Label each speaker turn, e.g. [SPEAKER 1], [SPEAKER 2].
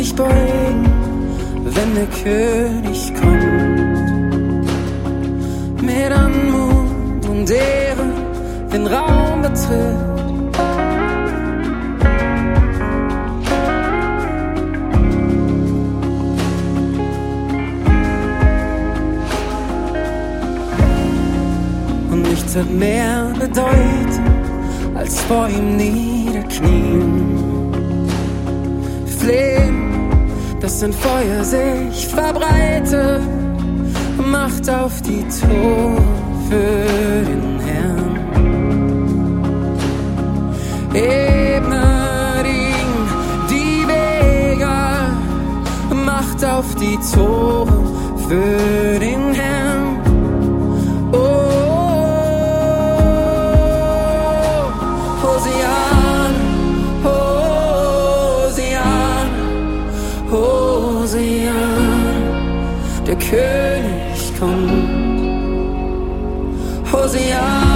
[SPEAKER 1] sich beugen, wenn der König kommt. Mit Anmut und Ehre den Raum betritt. Und nichts hat mehr Bedeutung, als vor ihm niederknien. Flehen, dass sein Feuer sich verbreitet, macht auf die Tore für den Herrn. Ebnet ihm die Wege, macht auf die Tore für den Herrn. Der König kommt, Hosianna.